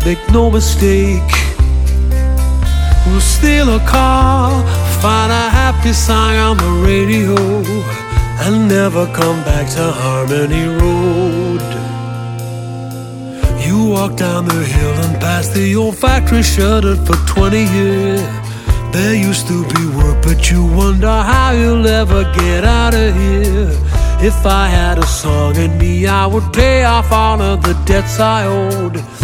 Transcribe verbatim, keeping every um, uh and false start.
make no mistake. We'll steal a car, find a happy song on the radio, and never come back to Harmony Road. You walk down the hill and past the old factory shuttered for twenty years. There used to be work, but you wonder how you'll ever get out of here. If I had a song in me, I would pay off all of the debts I owed.